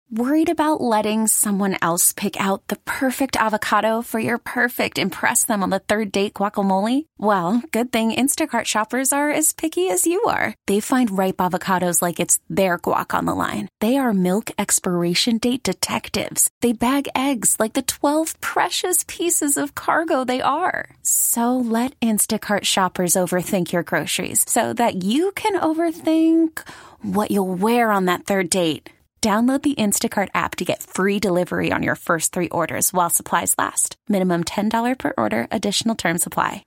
Worried about letting someone else pick out the perfect avocado for your perfect impress them on the third date guacamole? Well, good thing Instacart shoppers are as picky as you are. They find ripe avocados like it's their guac on the line. They are milk expiration date detectives. They bag eggs like the 12 precious pieces of cargo they are. So let Instacart shoppers overthink your groceries so that you can overthink what you'll wear on that third date. Download the Instacart app to get free delivery on your first 3 orders while supplies last. Minimum $10 per order. Additional terms apply.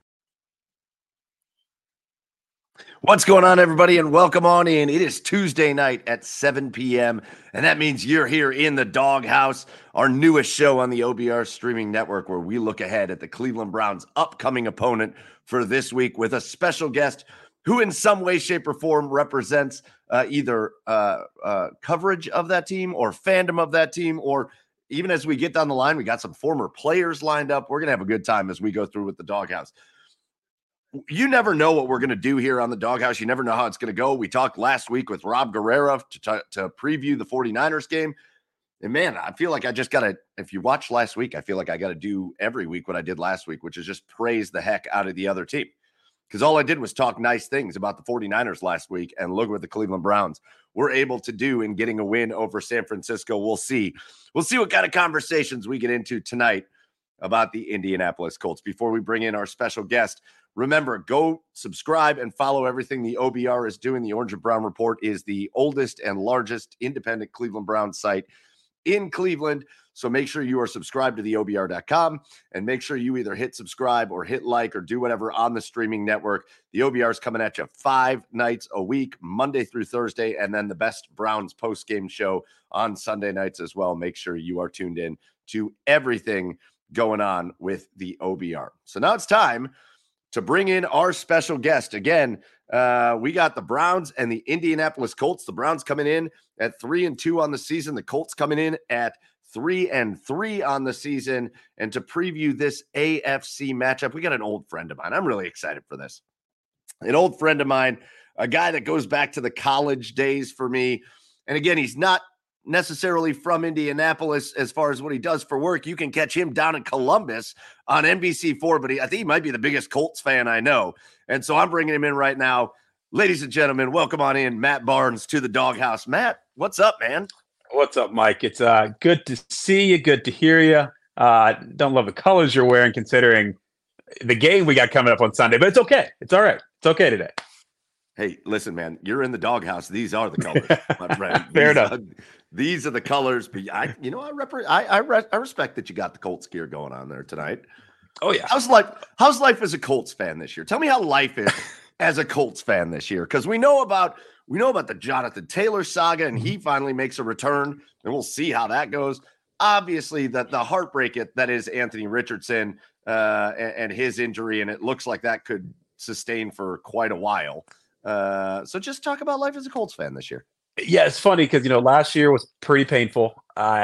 What's going on, everybody, and welcome on in. It is Tuesday night at 7 p.m., and that means you're here in the Doghouse, our newest show on the OBR streaming network, where we look ahead at the Cleveland Browns' upcoming opponent for this week with a special guest who in some way, shape, or form represents either coverage of that team or fandom of that team, or even as we get down the line, we got some former players lined up. We're going to have a good time as we go through with the Doghouse. You never know what we're going to do here on the Doghouse. You never know how it's going to go. We talked last week with Rob Guerrero to preview the 49ers game. And man, I feel like I just got to, if you watched last week, I feel like I got to do every week what I did last week, which is just praise the heck out of the other team. Because all I did was talk nice things about the 49ers last week, and look what the Cleveland Browns were able to do in getting a win over San Francisco. We'll see. We'll see what kind of conversations we get into tonight about the Indianapolis Colts. Before we bring in our special guest, remember, go subscribe and follow everything the OBR is doing. The Orange and Brown Report is the oldest and largest independent Cleveland Browns site in Cleveland. So make sure you are subscribed to the OBR.com and make sure you either hit subscribe or hit like or do whatever on the streaming network. The OBR is coming at you 5 nights a week, Monday through Thursday, and then the best Browns post-game show on Sunday nights as well. Make sure you are tuned in to everything going on with the OBR. So now it's time to bring in our special guest. Again, we got the Browns and the Indianapolis Colts. The Browns coming in at 3-2 on the season. The Colts coming in at 3-3 on the season. And to preview this AFC matchup, we got an old friend of mine. I'm really excited for this. An old friend of mine, a guy that goes back to the college days for me. And again, he's not necessarily from Indianapolis as far as what he does for work. You can catch him down in Columbus on NBC4, but I think he might be the biggest Colts fan I know. And so I'm bringing him in right now. Ladies and gentlemen, welcome on in Matt Barnes to the Doghouse. Matt, what's up, man? What's up, Mike? It's good to see you. Good to hear you. Don't love the colors you're wearing considering the game we got coming up on Sunday, but it's okay. It's all right. It's okay today. Hey, listen, man, you're in the Doghouse. These are the colors, my friend. Fair enough. These are the colors. But I respect that you got the Colts gear going on there tonight. Oh yeah. How's life as a Colts fan this year? Tell me how life is as a Colts fan this year, because we know about the Jonathan Taylor saga, and he finally makes a return, and we'll see how that goes. Obviously, the heartbreak that is Anthony Richardson and his injury, and it looks like that could sustain for quite a while. So just talk about life as a Colts fan this year. Yeah, it's funny because, last year was pretty painful.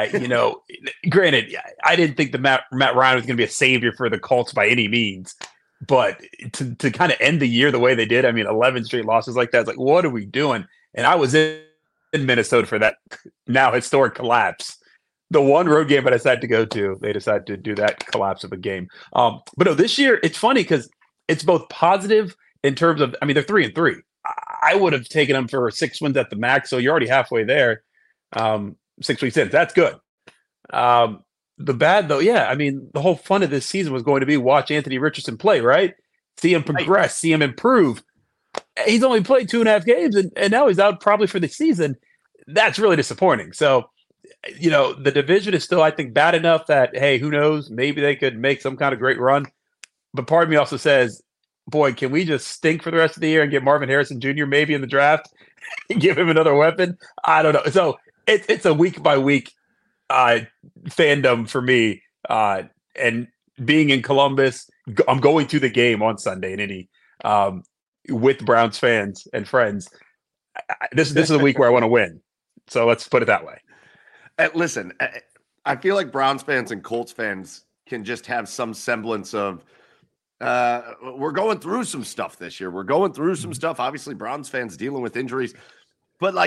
Granted, I didn't think that Matt Ryan was going to be a savior for the Colts by any means. But to kind of end the year the way they did, 11 straight losses like that, it's like, what are we doing? And I was in Minnesota for that now historic collapse. The one road game I decided to go to, they decided to do that collapse of a game. But no, this year, it's funny because it's both positive in terms of, they're 3-3. I would have taken them for 6 wins at the max, so you're already halfway there. 6 weeks in, that's good. The bad, though, the whole fun of this season was going to be watch Anthony Richardson play, right? See him progress, see him improve. He's only played 2.5 games, and now he's out probably for the season. That's really disappointing. So, the division is still, I think, bad enough that, hey, who knows? Maybe they could make some kind of great run. But part of me also says, boy, can we just stink for the rest of the year and get Marvin Harrison Jr. maybe in the draft and give him another weapon? I don't know. So it's a week-by-week fandom for me. And being in Columbus, I'm going to the game on Sunday in Indy with Browns fans and friends. This is a week where I want to win. So let's put it that way. Listen, I feel like Browns fans and Colts fans can just have some semblance of we're going through some stuff this year. We're going through some stuff. Obviously, Browns fans dealing with injuries. But,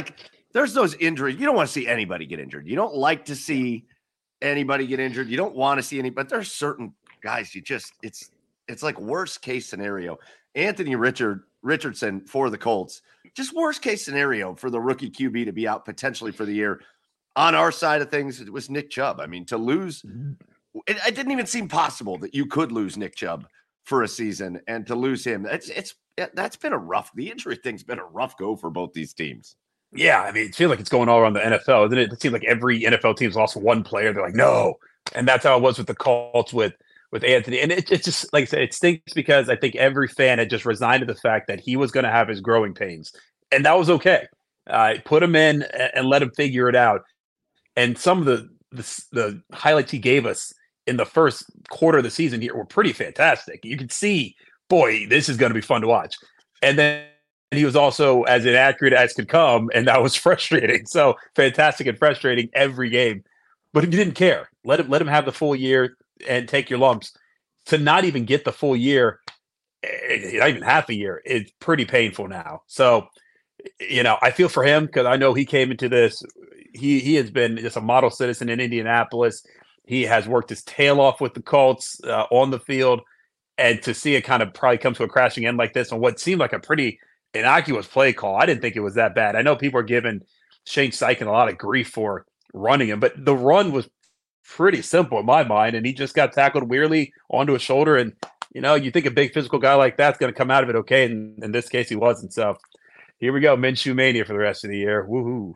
there's those injuries. You don't want to see anybody get injured. You don't like to see anybody get injured. You don't want to see any, but there's certain guys it's like worst case scenario. Anthony Richardson for the Colts, just worst case scenario for the rookie QB to be out potentially for the year. On our side of things, it was Nick Chubb. I mean, to lose, it didn't even seem possible that you could lose Nick Chubb for a season, and to lose him, that's been the injury thing's been a rough go for both these teams. Yeah, I mean, it feels like it's going all around the NFL, isn't it? It seems like every NFL team's lost one player. They're like, no. And that's how it was with the Colts with Anthony. And it's just, like I said, it stinks because I think every fan had just resigned to the fact that he was going to have his growing pains. And that was okay. Put him in and let him figure it out. And some of the highlights he gave us in the first quarter of the season here were pretty fantastic. You could see, boy, this is going to be fun to watch. And then he was also as inaccurate as could come, and that was frustrating. So fantastic and frustrating every game. But if you didn't care, let him have the full year and take your lumps. To not even get the full year, not even half a year, it's pretty painful now. So, I feel for him because I know he came into this. He has been just a model citizen in Indianapolis. He has worked his tail off with the Colts on the field. And to see it kind of probably come to a crashing end like this on what seemed like a pretty innocuous play call. I didn't think it was that bad. I know people are giving Shane Steichen a lot of grief for running him, but the run was pretty simple in my mind, and he just got tackled weirdly onto his shoulder. And, you think a big physical guy like that's going to come out of it okay, and in this case he wasn't. So here we go, Minshew mania for the rest of the year. Woohoo.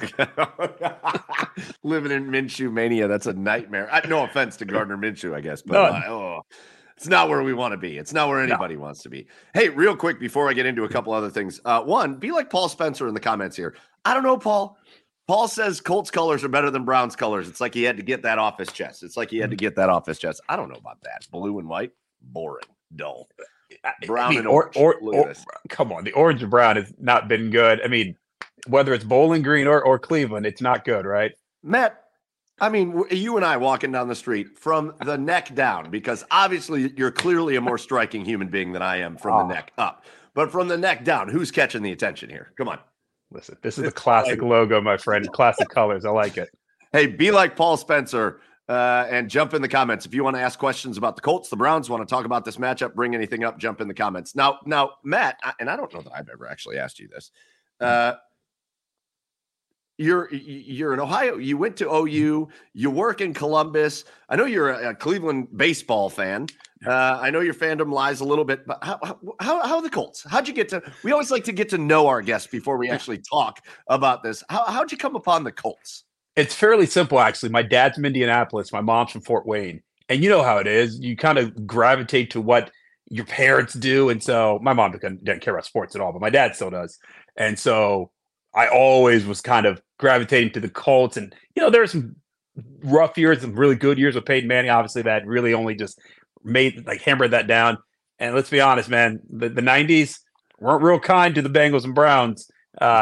Living in Minshew mania, that's a nightmare. No offense to Gardner Minshew, I guess, but it's not where we want to be. It's not where anybody wants to be. Hey, real quick, before I get into a couple other things. One, be like Paul Spencer in the comments here. I don't know, Paul. Paul says Colts colors are better than Browns colors. It's like he had to get that off his chest. I don't know about that. Blue and white, boring, dull. Brown and orange. Or come on, the orange and brown has not been good. I mean, whether it's Bowling Green or Cleveland, it's not good, right? Matt, I mean, you and I walking down the street from the neck down, because obviously you're clearly a more striking human being than I am from the neck up. But from the neck down, who's catching the attention here? Come on. Listen, this is the classic logo, my friend. Classic colors. I like it. Hey, be like Paul Spencer and jump in the comments. If you want to ask questions about the Colts, the Browns, want to talk about this matchup, bring anything up, jump in the comments. Now, Matt, and I don't know that I've ever actually asked you this. You're in Ohio. You went to OU. You work in Columbus. I know you're a Cleveland baseball fan. I know your fandom lies a little bit, but how are the Colts? How'd you get to? We always like to get to know our guests before we actually talk about this. How'd you come upon the Colts? It's fairly simple, actually. My dad's from Indianapolis. My mom's from Fort Wayne, and you know how it is. You kind of gravitate to what your parents do, and so my mom didn't care about sports at all, but my dad still does, and so I always was kind of gravitating to the Colts. And, there were some rough years, some really good years with Peyton Manning, obviously, that really only just hammered that down. And let's be honest, man, the 90s weren't real kind to the Bengals and Browns.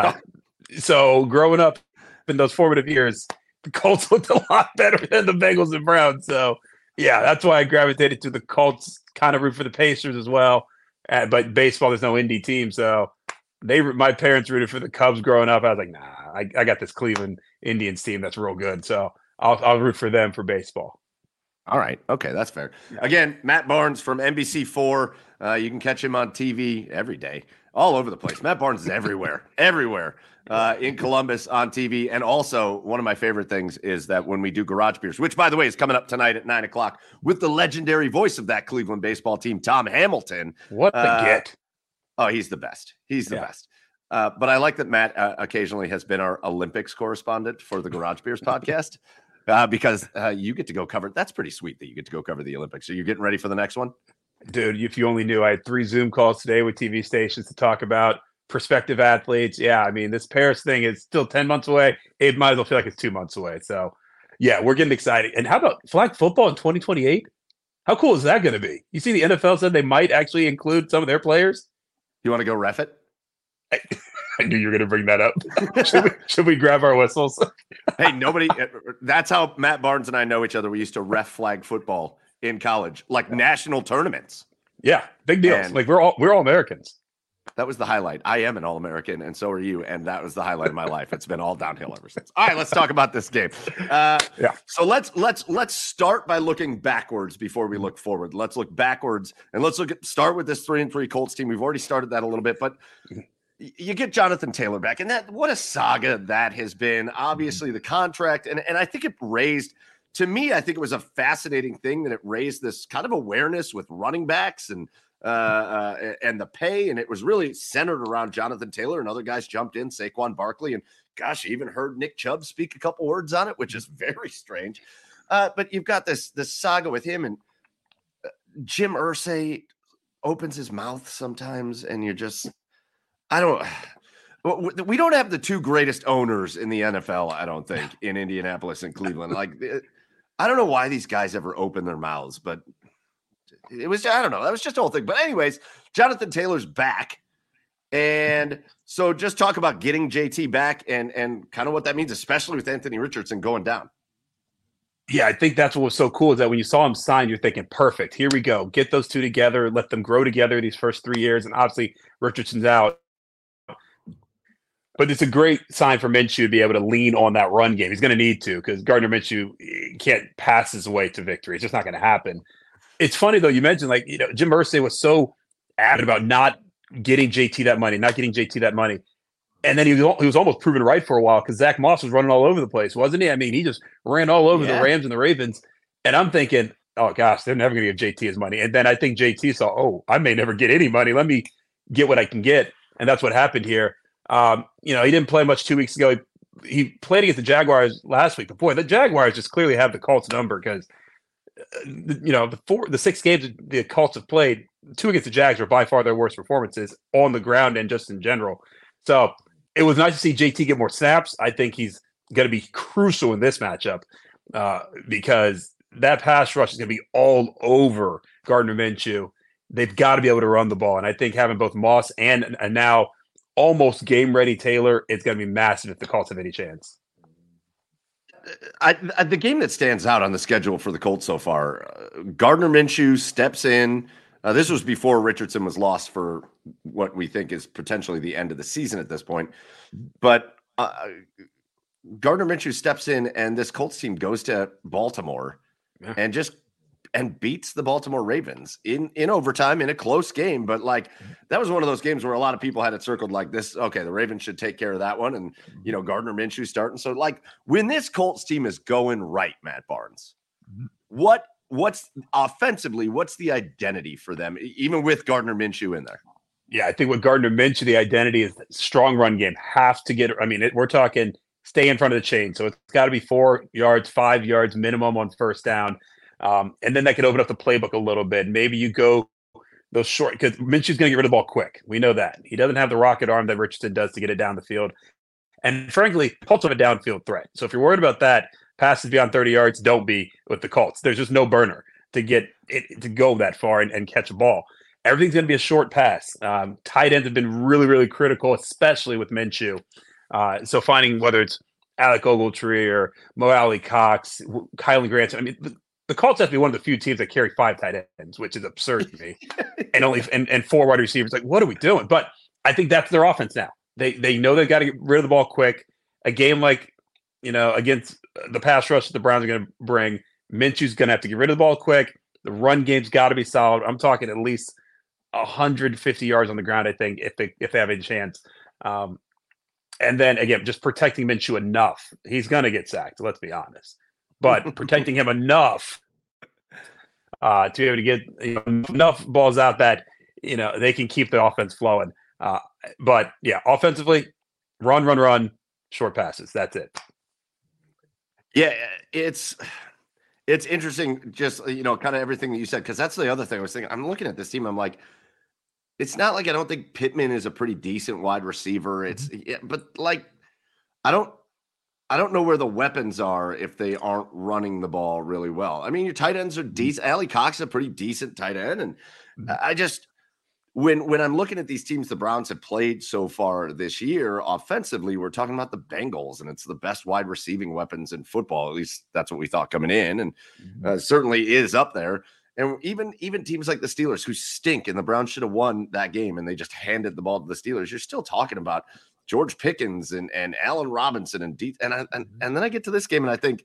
So growing up in those formative years, the Colts looked a lot better than the Bengals and Browns. So, yeah, that's why I gravitated to the Colts, kind of root for the Pacers as well. But baseball, there's no Indy team, so my parents rooted for the Cubs growing up. I was like, nah, I got this Cleveland Indians team that's real good, so I'll root for them for baseball. All right, okay, that's fair. Again, Matt Barnes from NBC4. You can catch him on TV every day, all over the place. Matt Barnes is everywhere in Columbus on TV. And also, one of my favorite things is that when we do Garage Beers, which, by the way, is coming up tonight at 9:00 with the legendary voice of that Cleveland baseball team, Tom Hamilton. What the get? Oh, he's the best. He's the best. But I like that Matt occasionally has been our Olympics correspondent for the Garage Beers podcast because you get to go cover. That's pretty sweet that you get to go cover the Olympics. So you're getting ready for the next one? Dude, if you only knew, I had 3 Zoom calls today with TV stations to talk about prospective athletes. Yeah, I mean, this Paris thing is still 10 months away. It might as well feel like it's 2 months away. So, yeah, we're getting excited. And how about flag football in 2028? How cool is that going to be? You see the NFL said they might actually include some of their players. You want to go ref it? I knew you were going to bring that up. Should we grab our whistles? Hey, nobody. That's how Matt Barnes and I know each other. We used to ref flag football in college, like national tournaments. Yeah, big deal. Like we're all Americans. That was the highlight. I am an All-American, and so are you. And that was the highlight of my life. It's been all downhill ever since. All right, let's talk about this game. So let's start by looking backwards before we look forward. Let's look backwards, and let's start with this 3-3 Colts team. We've already started that a little bit, but you get Jonathan Taylor back, and what a saga that has been. Obviously, the contract, and I think it raised. To me, I think it was a fascinating thing that it raised this kind of awareness with running backs and the pay, and it was really centered around Jonathan Taylor, and other guys jumped in, Saquon Barkley, and gosh, I even heard Nick Chubb speak a couple words on it, which is very strange. But you've got this saga with him, and Jim Irsay opens his mouth sometimes, and you're just, we don't have the two greatest owners in the NFL, I don't think, in Indianapolis and Cleveland. Like, I don't know why these guys ever open their mouths, but it was, I don't know. That was just a whole thing. But anyways, Jonathan Taylor's back. And so just talk about getting JT back and kind of what that means, especially with Anthony Richardson going down. Yeah, I think that's what was so cool is that when you saw him sign, you're thinking, perfect, here we go. Get those two together, let them grow together these first 3 years. And obviously Richardson's out. But it's a great sign for Minshew to be able to lean on that run game. He's going to need to, because Gardner Minshew can't pass his way to victory. It's just not going to happen. It's funny, though, you mentioned, like, Jim Irsay was so adamant about not getting JT that money. And then he was almost proven right for a while because Zach Moss was running all over the place, wasn't he? I mean, he just ran all over the Rams and the Ravens. And I'm thinking, oh, gosh, they're never going to give JT his money. And then I think JT saw, oh, I may never get any money. Let me get what I can get. And that's what happened here. He didn't play much 2 weeks ago. He played against the Jaguars last week. But, boy, the Jaguars just clearly have the Colts number because – the 6 games the Colts have played, 2 against the Jags are by far their worst performances on the ground and just in general. So it was nice to see JT get more snaps. I think he's going to be crucial in this matchup because that pass rush is going to be all over Gardner Minshew. They've got to be able to run the ball. And I think having both Moss and now almost game-ready Taylor is going to be massive if the Colts have any chance. The game that stands out on the schedule for the Colts so far, Gardner Minshew steps in. This was before Richardson was lost for what we think is potentially the end of the season at this point. But Gardner Minshew steps in, and this Colts team goes to Baltimore and beats the Baltimore Ravens in overtime in a close game. But like, that was one of those games where a lot of people had it circled like this. Okay, the Ravens should take care of that one. And, Gardner Minshew starting. So like when this Colts team is going right, Matt Barnes, what's offensively, what's the identity for them, even with Gardner Minshew in there? Yeah, I think with Gardner Minshew, the identity is strong run game. Have to get, we're talking stay in front of the chain. So it's got to be 4 yards, 5 yards minimum on first down. And then that could open up the playbook a little bit. Maybe you go those short, because Minshew's going to get rid of the ball quick. We know that. He doesn't have the rocket arm that Richardson does to get it down the field. And frankly, Colts have a downfield threat. So if you're worried about that, passes beyond 30 yards, don't be with the Colts. There's just no burner to get it to go that far and catch a ball. Everything's going to be a short pass. Tight ends have been really, really critical, especially with Minshew. So finding whether it's Alec Ogletree or Mo Alley Cox, Kylan Granson, the Colts have to be one of the few teams that carry 5 tight ends, which is absurd to me, and 4 wide receivers. Like, what are we doing? But I think that's their offense now. They know they've got to get rid of the ball quick. A game like, against the pass rush that the Browns are going to bring, Minshew's going to have to get rid of the ball quick. The run game's got to be solid. I'm talking at least 150 yards on the ground, I think, if they have a chance. And then, again, just protecting Minshew enough. He's going to get sacked, let's be honest. But protecting him enough to be able to get enough balls out that, they can keep the offense flowing. But, yeah, offensively, run, short passes. That's it. Yeah, it's interesting, just, kind of everything that you said, because that's the other thing I was thinking. I'm looking at this team. I'm like, it's not like I don't think Pittman is a pretty decent wide receiver. But like, I don't know where the weapons are if they aren't running the ball really well. Your tight ends are decent. Allie Cox is a pretty decent tight end. And I just, when I'm looking at these teams the Browns have played so far this year, offensively, we're talking about the Bengals, and it's the best wide receiving weapons in football. At least that's what we thought coming in, and certainly is up there. And even teams like the Steelers who stink, and the Browns should have won that game, and they just handed the ball to the Steelers. You're still talking about George Pickens and Allen Robinson and then I get to this game and I think,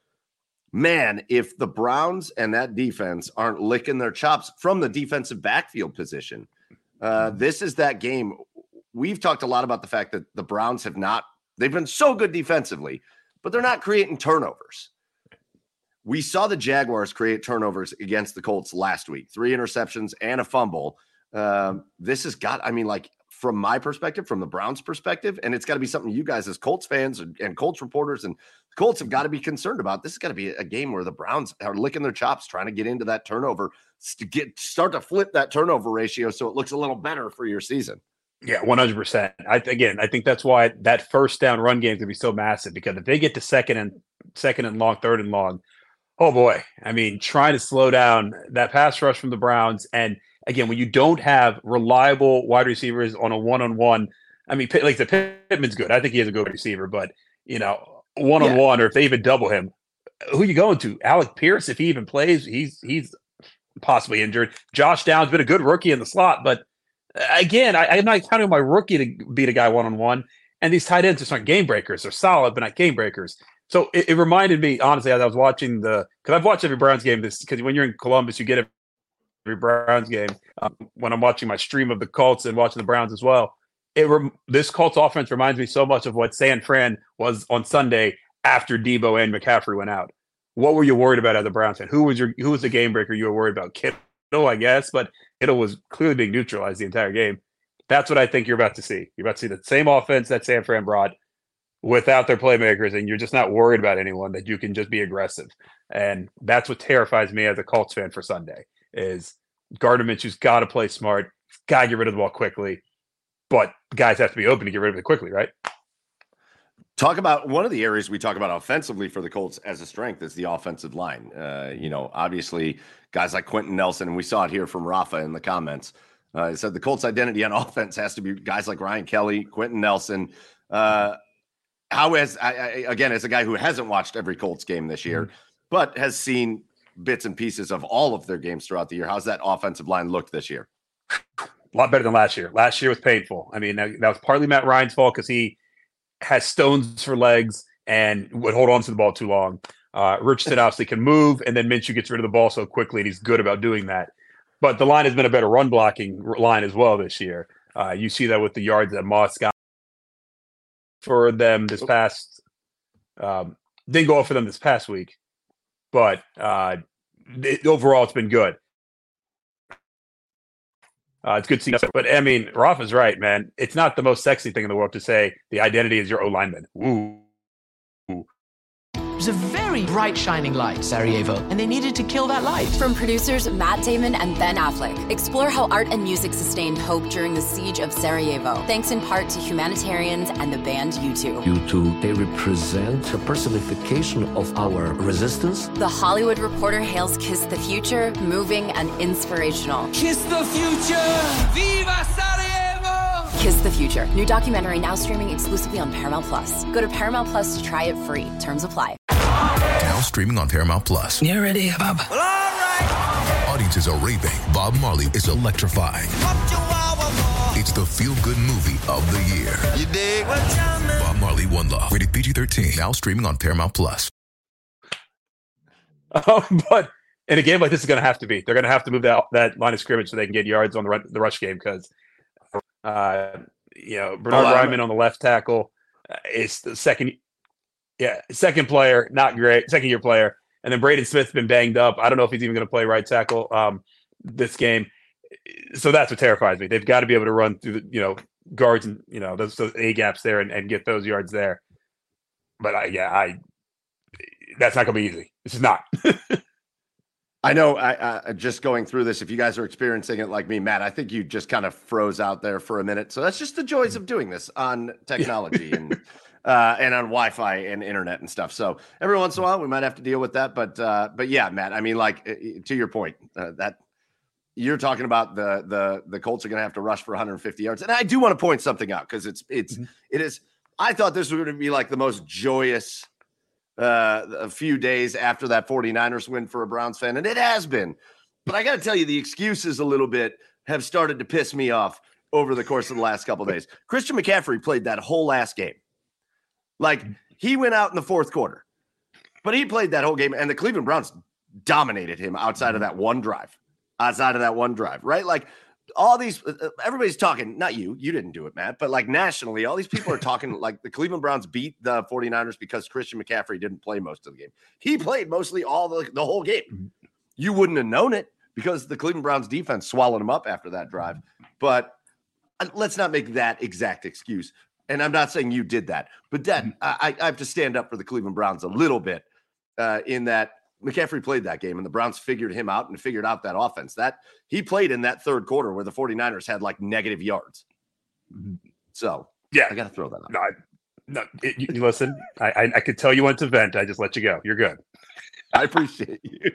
man, if the Browns and that defense aren't licking their chops from the defensive backfield position, this is that game. We've talked a lot about the fact that the Browns they've been so good defensively, but they're not creating turnovers. We saw the Jaguars create turnovers against the Colts last week, 3 interceptions and a fumble. This has got, from my perspective, from the Browns' perspective, and it's got to be something you guys as Colts fans and Colts reporters and the Colts have got to be concerned about. This has got to be a game where the Browns are licking their chops, trying to get into that turnover, start to flip that turnover ratio so it looks a little better for your season. Yeah, 100%. I think that's why that first down run game is going to be so massive, because if they get to second and long, third and long, oh boy. Trying to slow down that pass rush from the Browns. And again, when you don't have reliable wide receivers on a one-on-one, like the Pittman's good. I think he has a good receiver, but one-on-one, or if they even double him, who are you going to? Alec Pierce, if he even plays, he's possibly injured. Josh Downs been a good rookie in the slot, but again, I'm not counting my rookie to beat a guy one-on-one. And these tight ends just aren't game breakers. They're solid, but not game breakers. So it reminded me, honestly, as I was watching because I've watched every Browns game, because when you're in Columbus, you get every Browns game. When I'm watching my stream of the Colts and watching the Browns as well, this Colts offense reminds me so much of what San Fran was on Sunday after Debo and McCaffrey went out. What were you worried about as a Browns fan? Who was the game breaker you were worried about? Kittle, I guess, but Kittle was clearly being neutralized the entire game. That's what I think you're about to see. You're about to see the same offense that San Fran brought without their playmakers, and you're just not worried about anyone, that you can just be aggressive. And that's what terrifies me as a Colts fan for Sunday, is Gardner Minshew's got to play smart, got to get rid of the ball quickly, but guys have to be open to get rid of it quickly, right? Talk about one of the areas we talk about offensively for the Colts as a strength is the offensive line. Obviously guys like Quentin Nelson, and we saw it here from Rafa in the comments. He said the Colts identity on offense has to be guys like Ryan Kelly, Quentin Nelson. As a guy who hasn't watched every Colts game this year, but has seen bits and pieces of all of their games throughout the year, how's that offensive line looked this year? A lot better than last year. Last year was painful. That was partly Matt Ryan's fault, because he has stones for legs and would hold on to the ball too long. Richardson obviously can move, and then Minshew gets rid of the ball so quickly, and he's good about doing that. But the line has been a better run blocking line as well this year. You see that with the yards that Moss got for them this past didn't go off for them this past week, but overall it's been good. It's good to see. But Rafa's right, man. It's not the most sexy thing in the world to say the identity is your O-lineman. Ooh. It was a very bright, shining light, Sarajevo, and they needed to kill that light. From producers Matt Damon and Ben Affleck, explore how art and music sustained hope during the siege of Sarajevo, thanks in part to humanitarians and the band U2. U2, they represent the personification of our resistance. The Hollywood Reporter hails Kiss the Future moving and inspirational. Kiss the future! Viva Sarajevo! Kiss the Future. New documentary now streaming exclusively on Paramount Plus. Go to Paramount Plus to try it free. Terms apply. Now streaming on Paramount Plus. You ready, Bob? Well, all right. Audiences are raving. Bob Marley is electrifying. It's the feel-good movie of the year. You dig what you mean? Bob Marley, One Love. Rated PG-13. Now streaming on Paramount Plus. But in a game like this, is going to have to be. They're going to have to move that line of scrimmage so they can get yards on the rush game, because Bernard Ryman on the left tackle is the second player, not great, second-year player. And then Braden Smith's been banged up. I don't know if he's even going to play right tackle this game. So that's what terrifies me. They've got to be able to run through the, guards and, those A gaps there and get those yards there. But that's not going to be easy. This is not. I know, I just going through this, if you guys are experiencing it like me, Matt, I think you just kind of froze out there for a minute. So that's just the joys of doing this on technology and on Wi-Fi and internet and stuff. So every once in a while we might have to deal with that. But yeah, Matt, to your point, that you're talking about the Colts are going to have to rush for 150 yards. And I do want to point something out, because it is, I thought this was going to be like the most joyous a few days after that 49ers win for a Browns fan. And it has been. But I got to tell you, the excuses a little bit have started to piss me off over the course of the last couple of days. Christian McCaffrey played that whole last game. Like, he went out in the fourth quarter, but he played that whole game, and the Cleveland Browns dominated him outside of that one drive. Right? Like, all these, everybody's talking, not you didn't do it, Matt, but like nationally, all these people are talking like the Cleveland Browns beat the 49ers because Christian McCaffrey didn't play most of the game. He played mostly all the whole game. You wouldn't have known it because the Cleveland Browns defense swallowed him up after that drive. But let's not make that exact excuse. And I'm not saying you did that, but Dad, I have to stand up for the Cleveland Browns a little bit in that McCaffrey played that game and the Browns figured him out and figured out that offense. That he played in that third quarter where the 49ers had like negative yards. So yeah, I got to throw that out. You listen, I could tell you want to vent. I just let you go. You're good. I appreciate you.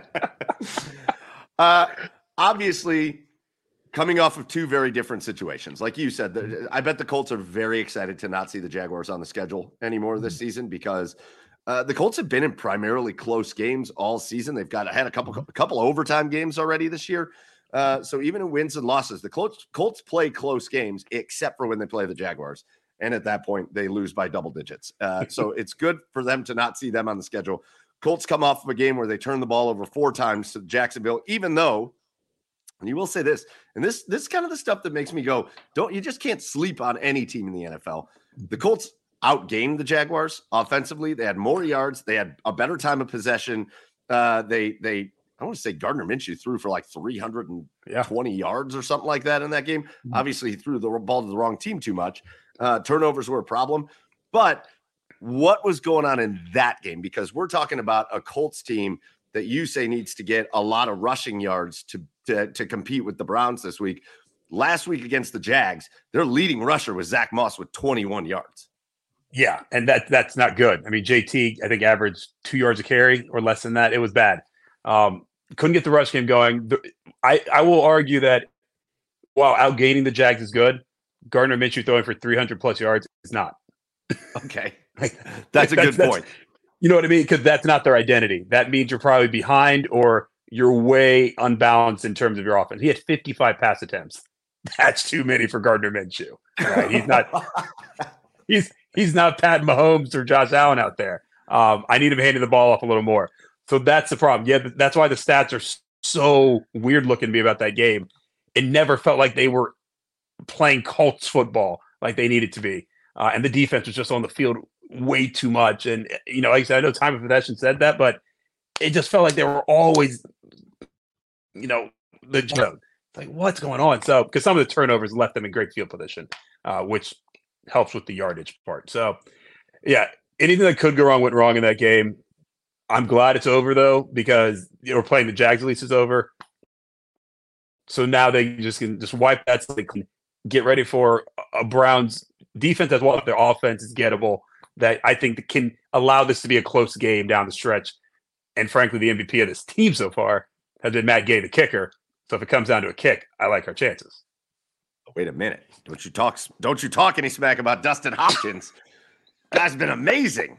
Obviously, coming off of two very different situations. Like you said, I bet the Colts are very excited to not see the Jaguars on the schedule anymore this season because the Colts have been in primarily close games all season. They've had a couple overtime games already this year. So even in wins and losses, the Colts play close games, except for when they play the Jaguars. And at that point, they lose by double digits. So it's good for them to not see them on the schedule. Colts come off of a game where they turn the ball over 4 times to Jacksonville, even though, and you will say this, and this is kind of the stuff that makes me go, you just can't sleep on any team in the NFL. The Colts outgained the Jaguars offensively. They had more yards. They had a better time of possession. I want to say Gardner Minshew threw for like 320 yards or something like that in that game. Obviously, he threw the ball to the wrong team too much. Turnovers were a problem. But what was going on in that game? Because we're talking about a Colts team that you say needs to get a lot of rushing yards to compete with the Browns this week. Last week against the Jags, their leading rusher was Zach Moss with 21 yards. Yeah, and that's not good. I mean, JT, I think, averaged 2 yards a carry or less than that. It was bad. Couldn't get the rush game going. I will argue that while outgaining the Jags is good, Gardner Minshew throwing for 300-plus yards is not. Okay. That's a good point. You know what I mean? Because that's not their identity. That means you're probably behind or you're way unbalanced in terms of your offense. He had 55 pass attempts. That's too many for Gardner Minshew. Right? He's not he's not Pat Mahomes or Josh Allen out there. I need him handing the ball off a little more. So that's the problem. Yeah, that's why the stats are so weird looking to me about that game. It never felt like they were playing Colts football like they needed to be. And the defense was just on the field way too much. And, like I said, I know time of possession said that, but it just felt like they were always, like, what's going on? So, because some of the turnovers left them in great field position, which helps with the yardage part. So, yeah, anything that could go wrong went wrong in that game. I'm glad it's over, though, because we're playing the Jags, at least it's over. So now they can just wipe that so they can get ready for a Browns defense as well as their offense is gettable, that I think can allow this to be a close game down the stretch. And frankly, the MVP of this team so far has been Matt Gay, the kicker. So if it comes down to a kick, I like our chances. Wait a minute. Don't you talk any smack about Dustin Hopkins. Guy's been amazing.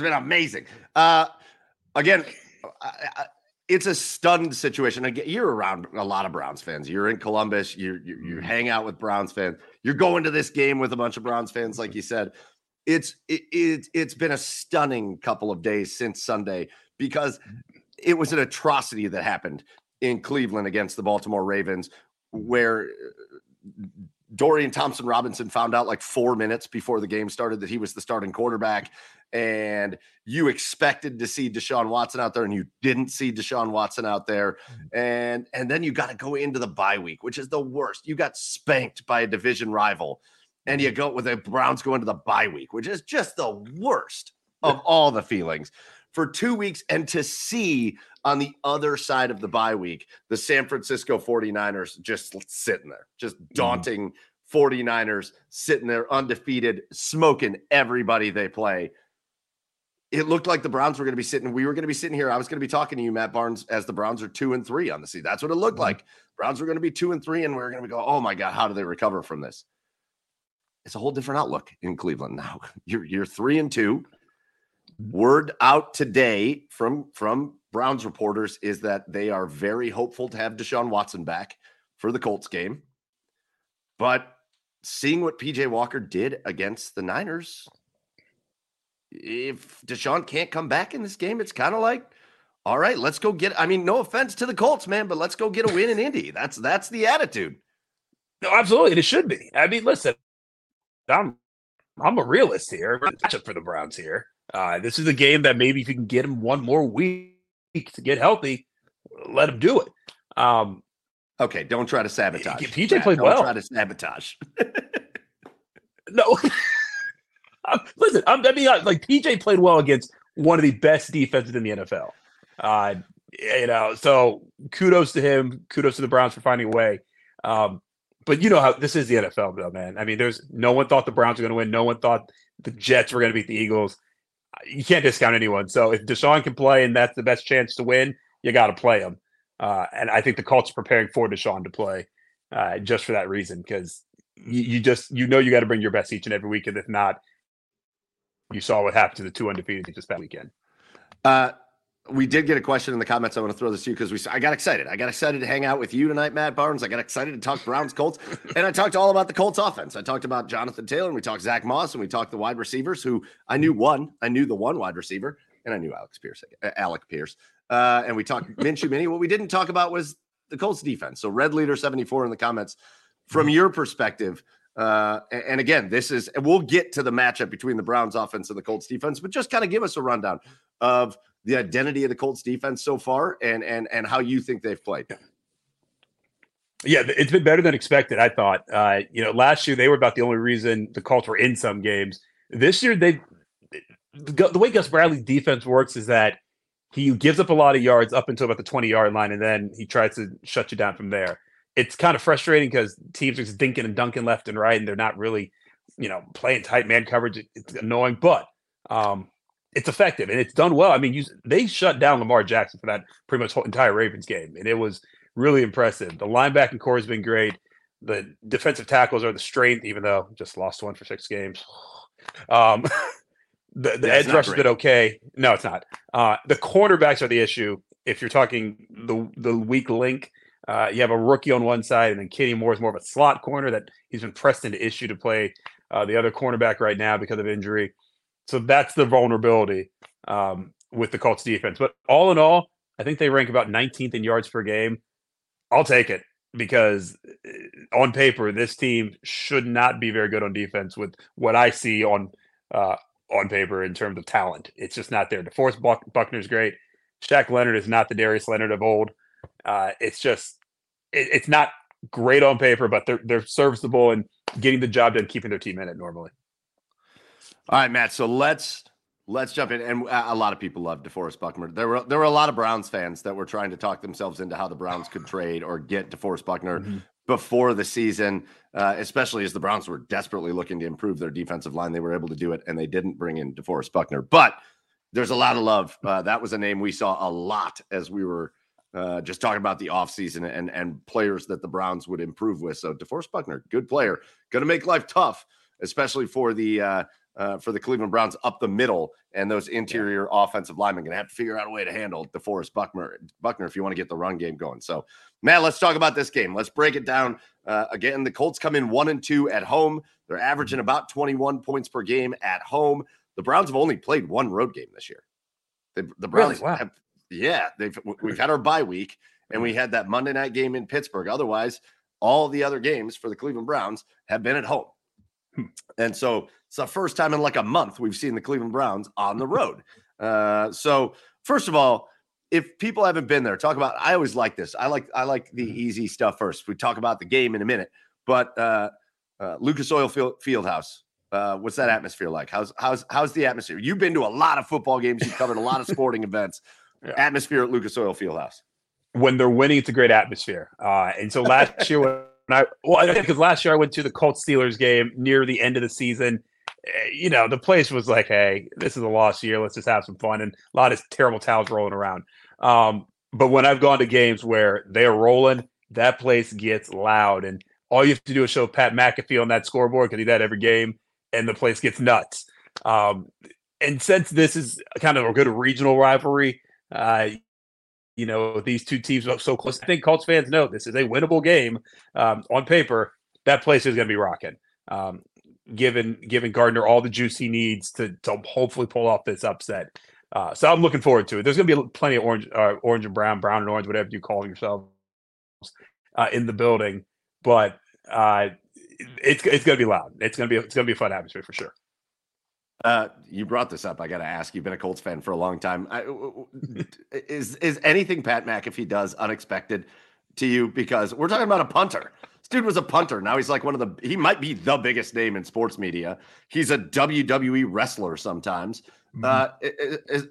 Again, it's a stunned situation. Again, you're around a lot of Browns fans. You're in Columbus. You hang out with Browns fans. You're going to this game with a bunch of Browns fans, like you said. It's been a stunning couple of days since Sunday because it was an atrocity that happened in Cleveland against the Baltimore Ravens, where Dorian Thompson-Robinson found out like 4 minutes before the game started that he was the starting quarterback, and you expected to see Deshaun Watson out there, and you didn't see Deshaun Watson out there, and then you got to go into the bye week, which is the worst. You got spanked by a division rival, and you go with the Browns go into the bye week, which is just the worst of all the feelings for 2 weeks, and to see on the other side of the bye week, the San Francisco 49ers just sitting there, just daunting 49ers sitting there undefeated, smoking everybody they play. It looked like the Browns were going to be sitting. We were going to be sitting here. I was going to be talking to you, Matt Barnes, as the Browns are 2-3 on the season. That's what it looked like. Browns were going to be 2-3, and we were going to go, oh my God, how do they recover from this? It's a whole different outlook in Cleveland now. You're 3-2. Word out today from Browns reporters is that they are very hopeful to have Deshaun Watson back for the Colts game. But seeing what PJ Walker did against the Niners, if Deshaun can't come back in this game, it's kind of like, all right, let's go get, I mean, no offense to the Colts, man, but let's go get a win in Indy. That's the attitude. No, absolutely. And it should be. I mean, listen, I'm a realist here. Matchup for the Browns here. This is a game that maybe if you can get him one more week to get healthy, let him do it. Okay, don't try to sabotage. PJ played well. Don't try to sabotage. No. Listen, I mean, like PJ played well against one of the best defenses in the NFL. So kudos to him. Kudos to the Browns for finding a way. But you know how this is the NFL, though, man. I mean, there's no one thought the Browns were going to win. No one thought the Jets were going to beat the Eagles. You can't discount anyone. So if Deshaun can play and that's the best chance to win, you got to play him. And I think the Colts are preparing for Deshaun to play just for that reason, because you got to bring your best each and every week. And if not, you saw what happened to the 2 undefeated this past weekend. We did get a question in the comments. I want to throw this to you because I got excited. I got excited to hang out with you tonight, Matt Barnes. I got excited to talk Browns Colts, and I talked all about the Colts offense. I talked about Jonathan Taylor, and we talked Zach Moss, and we talked the wide receivers who I knew one. I knew the one wide receiver, and I knew Alec Pierce. And we talked Minshew Mini. What we didn't talk about was the Colts defense. So Red Leader 74 in the comments. From your perspective, and again, we'll get to the matchup between the Browns offense and the Colts defense, but just kind of give us a rundown of the identity of the Colts defense so far and how you think they've played. Yeah, it's been better than expected, I thought. Last year they were about the only reason the Colts were in some games. This year, the way Gus Bradley's defense works is that he gives up a lot of yards up until about the 20-yard line, and then he tries to shut you down from there. It's kind of frustrating because teams are just dinking and dunking left and right, and they're not really, playing tight man coverage. It's annoying, but it's effective and it's done well. I mean, they shut down Lamar Jackson for that pretty much whole entire Ravens game, and it was really impressive. The linebacking core has been great. The defensive tackles are the strength, even though just lost one for 6 games. The edge rush has been okay. No, it's not. The cornerbacks are the issue. If you're talking the weak link, you have a rookie on one side, and then Kenny Moore is more of a slot corner that he's been pressed into issue to play the other cornerback right now because of injury. So that's the vulnerability with the Colts defense. But all in all, I think they rank about 19th in yards per game. I'll take it because on paper, this team should not be very good on defense with what I see on paper in terms of talent. It's just not there. DeForest Buckner's great. Shaq Leonard is not the Darius Leonard of old. It's not great on paper, but they're serviceable and getting the job done, keeping their team in it normally. All right, Matt. So let's jump in. And a lot of people love DeForest Buckner. There were a lot of Browns fans that were trying to talk themselves into how the Browns could trade or get DeForest Buckner before the season, especially as the Browns were desperately looking to improve their defensive line. They were able to do it, and they didn't bring in DeForest Buckner. But there's a lot of love. That was a name we saw a lot as we were just talking about the offseason and players that the Browns would improve with. So DeForest Buckner, good player, going to make life tough, especially for the Cleveland Browns up the middle, and those interior offensive linemen going to have to figure out a way to handle DeForest Buckner if you want to get the run game going. So, Matt, let's talk about this game. Let's break it down. Again, the Colts come in 1-2 at home. They're averaging about 21 points per game at home. The Browns have only played one road game this year. The Browns have. Yeah, we've had our bye week, and we had that Monday night game in Pittsburgh. Otherwise, all the other games for the Cleveland Browns have been at home. And so it's the first time in like a month we've seen the Cleveland Browns on the road. So first of all, if people haven't been there, I always like this. I like the easy stuff first. We talk about the game in a minute, but Lucas Oil Fieldhouse. What's that atmosphere like? How's the atmosphere? You've been to a lot of football games. You've covered a lot of sporting events. Yeah. Atmosphere at Lucas Oil Fieldhouse. When they're winning, it's a great atmosphere. And so last year, because last year I went to the Colts Steelers game near the end of the season. The place was like, hey, this is a lost year. Let's just have some fun. And a lot of terrible towels rolling around. But when I've gone to games where they're rolling, that place gets loud. And all you have to do is show Pat McAfee on that scoreboard because he's at every game, and the place gets nuts. And since this is kind of a good regional rivalry, these two teams are so close. I think Colts fans know this is a winnable game on paper. That place is going to be rocking. Giving Gardner all the juice he needs to hopefully pull off this upset. So I'm looking forward to it. There's going to be plenty of orange and brown and orange, whatever you call yourselves, in the building. But it's going to be loud. It's going to be a fun atmosphere for sure. You brought this up. I got to ask. You've been a Colts fan for a long time. Is anything Pat McAfee does unexpected to you? Because we're talking about a punter. This dude was a punter. Now he's like he might be the biggest name in sports media. He's a WWE wrestler sometimes. Do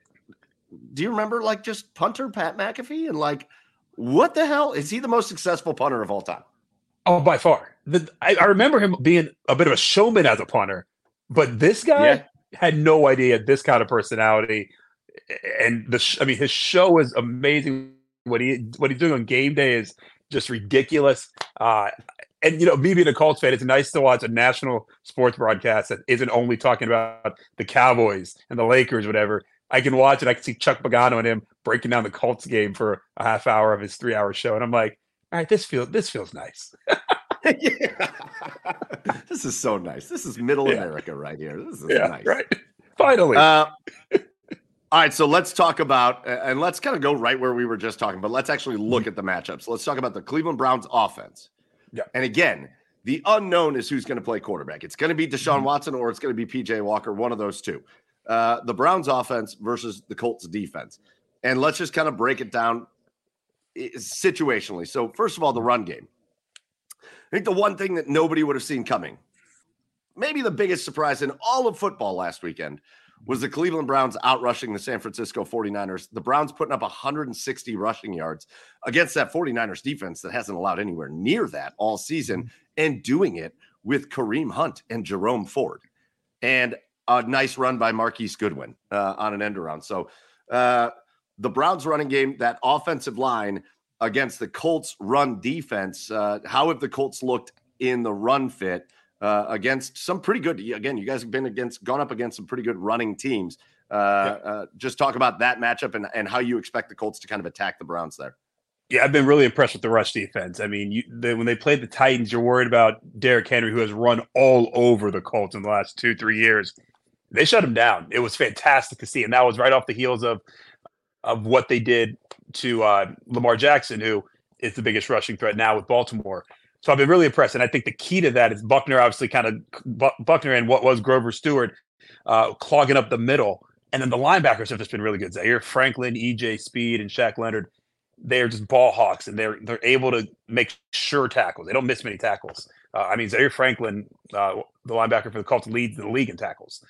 you remember like just punter Pat McAfee? And like, what the hell? Is he the most successful punter of all time? Oh, by far. I remember him being a bit of a showman as a punter. But this guy had no idea this kind of personality, and his show is amazing. What he's doing on game day is just ridiculous. And me being a Colts fan, it's nice to watch a national sports broadcast that isn't only talking about the Cowboys and the Lakers, whatever. I can watch it. I can see Chuck Pagano and him breaking down the Colts game for a half hour of his 3-hour show, and I'm like, all right, this feels nice. Yeah. This is so nice. This is middle America right here. This is nice. Right. Finally. All right, so let's talk about, and let's kind of go right where we were just talking, but let's actually look at the matchups. Let's talk about the Cleveland Browns offense. Yeah. And again, the unknown is who's going to play quarterback. It's going to be Deshaun Watson or it's going to be PJ Walker, one of those two. The Browns offense versus the Colts defense. And let's just kind of break it down situationally. So first of all, the run game. I think the one thing that nobody would have seen coming, maybe the biggest surprise in all of football last weekend, was the Cleveland Browns outrushing the San Francisco 49ers. The Browns putting up 160 rushing yards against that 49ers defense that hasn't allowed anywhere near that all season, and doing it with Kareem Hunt and Jerome Ford. And a nice run by Marquise Goodwin on an end around. So the Browns running game, that offensive line against the Colts run defense, how have the Colts looked in the run fit against some pretty good, again, you guys have gone up against some pretty good running teams. Just talk about that matchup and how you expect the Colts to kind of attack the Browns there. Yeah, I've been really impressed with the rush defense. I mean, when they played the Titans, you're worried about Derrick Henry, who has run all over the Colts in the last 2-3 years. They shut him down. It was fantastic to see, and that was right off the heels of what they did to Lamar Jackson, who is the biggest rushing threat now with Baltimore. So I've been really impressed. And I think the key to that is Buckner, obviously Buckner and what was Grover Stewart clogging up the middle. And then the linebackers have just been really good. Zaire Franklin, EJ Speed, and Shaq Leonard, they're just ball hawks, and they're able to make sure tackles. They don't miss many tackles. Zaire Franklin, the linebacker for the Colts, leads the league in tackles,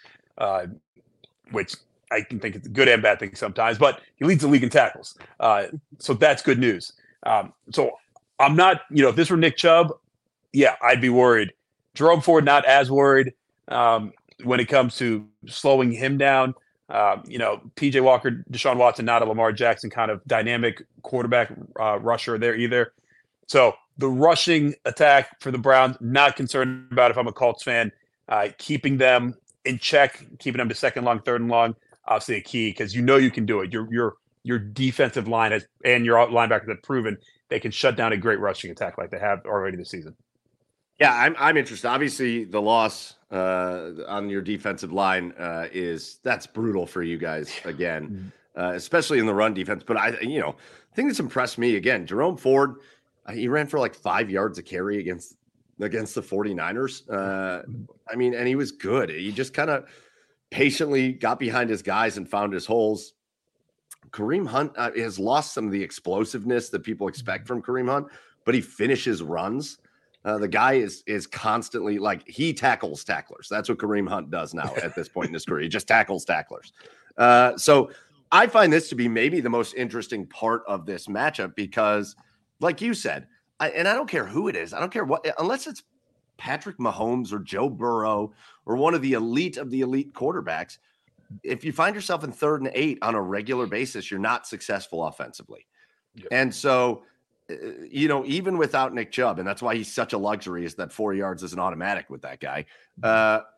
which I can think it's a good and bad thing sometimes, but he leads the league in tackles. So that's good news. So I'm not, if this were Nick Chubb, I'd be worried. Jerome Ford, not as worried when it comes to slowing him down. PJ Walker, Deshaun Watson, not a Lamar Jackson kind of dynamic quarterback rusher there either. So the rushing attack for the Browns, not concerned about if I'm a Colts fan. Keeping them in check, keeping them to second long, third and long, obviously a key, because you can do it. Your defensive line and your linebackers have proven they can shut down a great rushing attack like they have already this season. Yeah, I'm interested. Obviously, the loss on your defensive line that's brutal for you guys again, especially in the run defense. But I thing that's impressed me again, Jerome Ford, he ran for like 5 yards a carry against the 49ers. And he was good. He just kind of patiently got behind his guys and found his holes. Kareem Hunt has lost some of the explosiveness that people expect from Kareem Hunt, but he finishes runs. The guy is constantly he tackles tacklers. That's what Kareem Hunt does now at this point in his career. He just tackles tacklers. So I find this to be maybe the most interesting part of this matchup because, like you said, I don't care who it is. I don't care what, unless it's Patrick Mahomes or Joe Burrow or one of the elite quarterbacks. If you find yourself in 3rd and 8 on a regular basis, you're not successful offensively. Yep. And so, even without Nick Chubb, and that's why he's such a luxury, is that 4 yards is an automatic with that guy.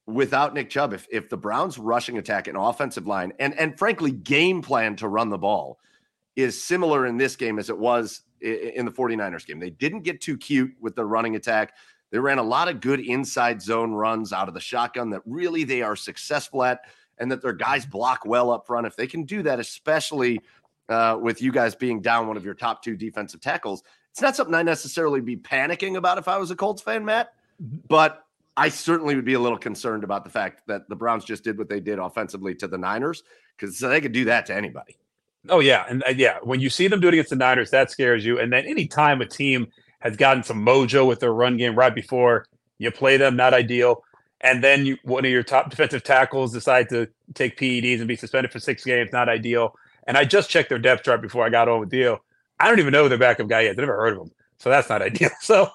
without Nick Chubb, if the Browns rushing attack and offensive line and frankly game plan to run the ball is similar in this game as it was in the 49ers game. They didn't get too cute with the running attack. They ran a lot of good inside zone runs out of the shotgun that really they are successful at, and that their guys block well up front. If they can do that, especially with you guys being down one of your top 2 defensive tackles, it's not something I necessarily be panicking about if I was a Colts fan, Matt, but I certainly would be a little concerned about the fact that the Browns just did what they did offensively to the Niners, because they could do that to anybody. Oh, yeah. And when you see them do it against the Niners, that scares you. And then any time a team has gotten some mojo with their run game right before you play them, not ideal. And then one of your top defensive tackles decide to take PEDs and be suspended for 6 games, not ideal. And I just checked their depth chart before I got on with Dio. I don't even know who their backup guy is. I've never heard of him. So that's not ideal. So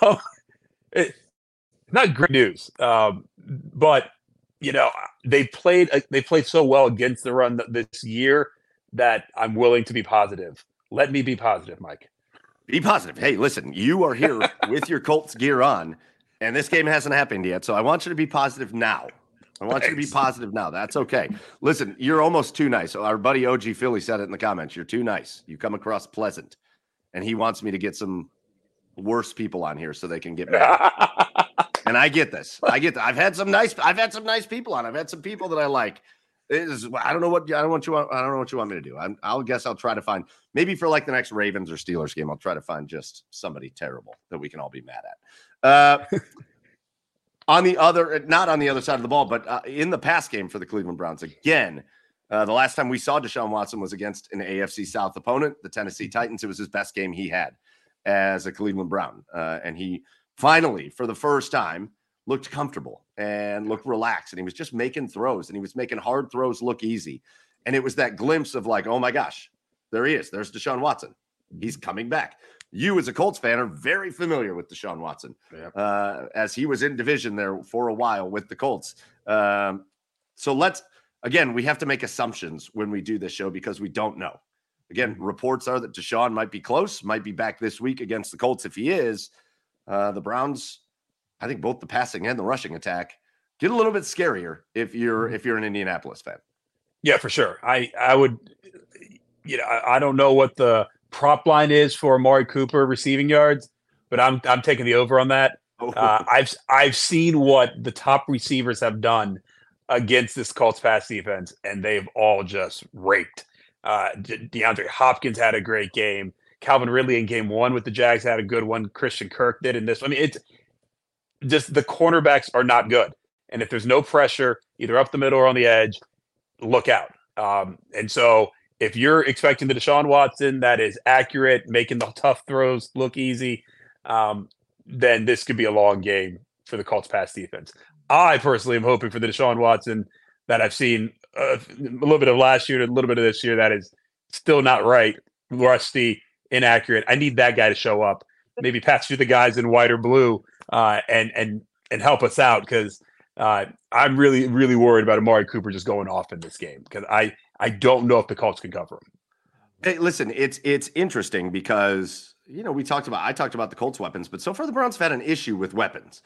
not great news. But, they played so well against the run this year that I'm willing to be positive. Let me be positive, Mike. Be positive. Hey, listen, you are here with your Colts gear on, and this game hasn't happened yet. So I want you to be positive now. You to be positive now. That's okay. Listen, you're almost too nice. Our buddy OG Philly said it in the comments. You're too nice. You come across pleasant. And he wants me to get some worse people on here so they can get mad. And I get this. I've had some nice people on. I've had some people that I like. I don't know what you want me to do. I'll try to find, maybe for like the next Ravens or Steelers game, I'll try to find just somebody terrible that we can all be mad at. Not on the other side of the ball, but in the pass game for the Cleveland Browns, again, the last time we saw Deshaun Watson was against an AFC South opponent, the Tennessee Titans. It was his best game he had as a Cleveland Brown. And he finally, for the first time, looked comfortable and looked relaxed. And he was just making throws, and he was making hard throws look easy. And it was that glimpse of like, oh my gosh, there he is. There's Deshaun Watson. He's coming back. You, as a Colts fan, are very familiar with Deshaun Watson, as he was in division there for a while with the Colts. So we have to make assumptions when we do this show because we don't know. Again, reports are that Deshaun might be close, might be back this week against the Colts. If he is, the Browns, I think both the passing and the rushing attack get a little bit scarier if you're an Indianapolis fan. Yeah, for sure. I would, I don't know what the prop line is for Amari Cooper receiving yards, but I'm taking the over on that. I've seen what the top receivers have done against this Colts pass defense, and they've all just raked. DeAndre Hopkins had a great game. Calvin Ridley in game 1 with the Jags had a good one. Christian Kirk did in this. I mean, it's just the cornerbacks are not good. And if there's no pressure, either up the middle or on the edge, look out. And so if you're expecting the Deshaun Watson that is accurate, making the tough throws look easy, then this could be a long game for the Colts pass defense. I personally am hoping for the Deshaun Watson that I've seen a little bit of last year and a little bit of this year that is still not right, rusty, inaccurate. I need that guy to show up, maybe pass through the guys in white or blue and help us out, because I'm really, really worried about Amari Cooper just going off in this game because I don't know if the Colts can cover him. Hey, listen, it's interesting because, I talked about the Colts weapons, but so far the Browns have had an issue with weapons.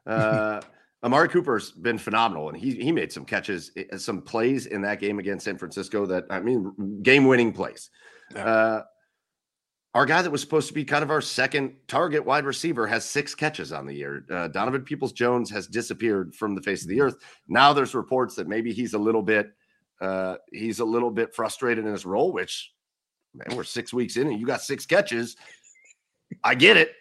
Amari Cooper's been phenomenal, and he made some catches, some plays in that game against San Francisco game-winning plays. Yeah. Our guy that was supposed to be kind of our second target wide receiver has 6 catches on the year. Donovan Peoples-Jones has disappeared from the face of the earth. Now there's reports that maybe he's a little bit frustrated in his role, which, man, we're 6 weeks in and you got 6 catches. I get it.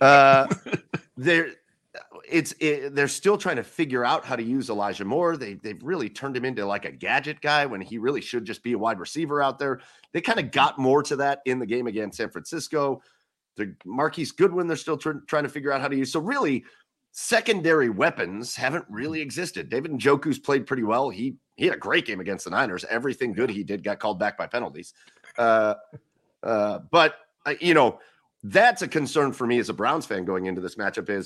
They're still trying to figure out how to use Elijah Moore. They've really turned him into like a gadget guy when he really should just be a wide receiver out there. They kind of got more to that in the game against San Francisco. The Marquise Goodwin, they're still trying to figure out how to use. So really, secondary weapons haven't really existed. David Njoku's played pretty well. He had a great game against the Niners. Everything good he did got called back by penalties. But that's a concern for me as a Browns fan going into this matchup is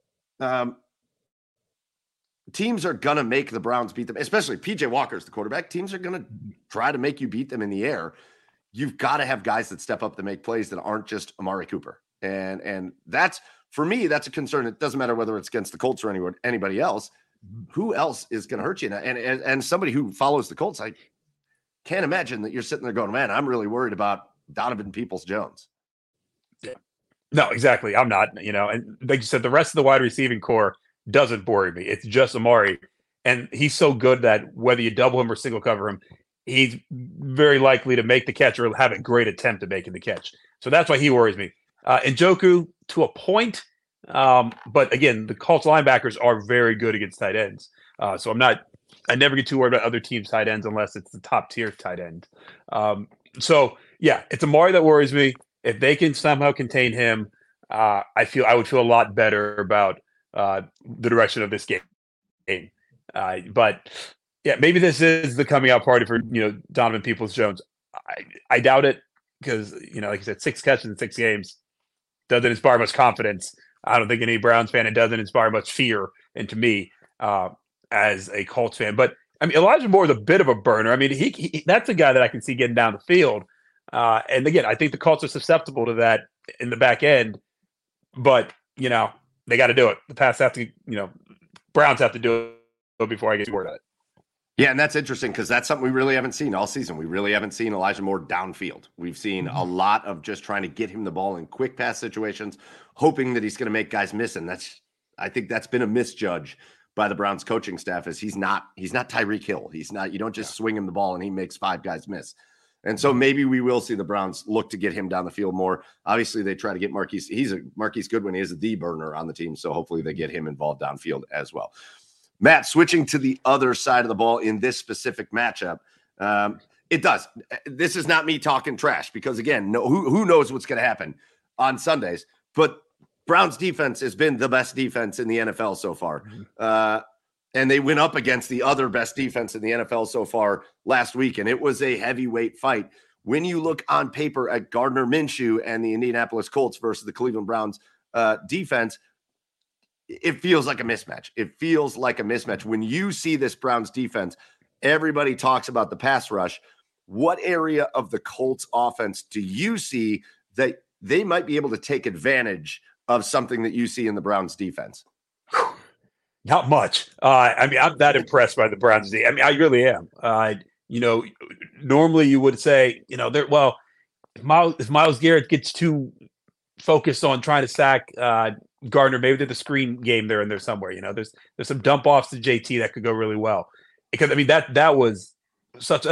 teams are going to make the Browns beat them, especially PJ Walker's the quarterback. Teams are going to try to make you beat them in the air. You've got to have guys that step up to make plays that aren't just Amari Cooper. And that's, for me, that's a concern. It doesn't matter whether it's against the Colts or anybody else. who else is going to hurt you? And somebody who follows the Colts, I can't imagine that you're sitting there going, man, I'm really worried about Donovan Peoples-Jones. No, exactly. I'm not, and like you said, the rest of the wide receiving core doesn't worry me. It's just Amari. And he's so good that whether you double him or single cover him, he's very likely to make the catch or have a great attempt at making the catch. So that's why he worries me. Njoku to a point. But again, the Colts linebackers are very good against tight ends. So I never get too worried about other teams' tight ends unless it's the top tier tight end. So yeah, it's Amari that worries me. If they can somehow contain him, I would feel a lot better about the direction of this game. But yeah, maybe this is the coming out party for Donovan Peoples-Jones. I doubt it because like I said, 6 catches in 6 games doesn't inspire much confidence. I don't think any Browns fan, it doesn't inspire much fear into me as a Colts fan. But I mean, Elijah Moore is a bit of a burner. I mean, he that's a guy that I can see getting down the field. And again, I think the Colts are susceptible to that in the back end. But they got to do it. The pass have to, Browns have to do it before I get too worried about it. Yeah, and that's interesting because that's something we really haven't seen all season. We really haven't seen Elijah Moore downfield. We've seen a lot of just trying to get him the ball in quick pass situations, hoping that he's going to make guys miss. And I think that's been a misjudge by the Browns coaching staff. Is he's not Tyreek Hill. He's not. You don't just swing him the ball and he makes 5 guys miss. And so maybe we will see the Browns look to get him down the field more. Obviously, they try to get Marquise. Marquise Goodwin is the burner on the team, so hopefully they get him involved downfield as well. Matt, switching to the other side of the ball in this specific matchup, it does. This is not me talking trash because, again, who knows what's going to happen on Sundays. But Browns defense has been the best defense in the NFL so far. And they went up against the other best defense in the NFL so far last week, and it was a heavyweight fight. When you look on paper at Gardner Minshew and the Indianapolis Colts versus the Cleveland Browns defense, it feels like a mismatch. It feels like a mismatch. When you see this Browns defense, everybody talks about the pass rush. What area of the Colts offense do you see that they might be able to take advantage of something that you see in the Browns defense? Not much. I mean, I'm that impressed by the Browns. I mean, I really am. Normally you would say, if Myles Garrett gets too focused on trying to sack Gardner, maybe there's a screen game there in there somewhere. There's some dump offs to JT that could go really well. Because I mean that was such